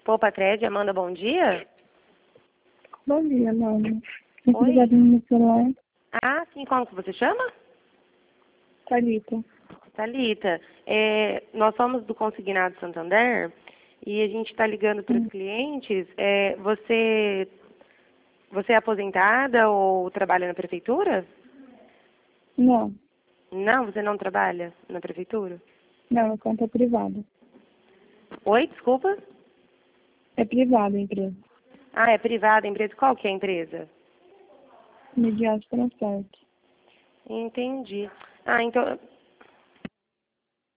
Poupa Trade, Amanda, bom dia. Bom dia, Amanda. Oi. Ligado no meu celular. Ah, sim, como que você chama? Thalita. Thalita, nós somos do Consignado Santander e a gente está ligando para os clientes. Você é aposentada ou trabalha na prefeitura? Não, Não, você não trabalha na prefeitura? não, a conta é privada. Oi, desculpa? É privada a empresa. Ah, é privada a empresa. Qual que é a empresa? Mediados Transporte. Entendi. Ah, então,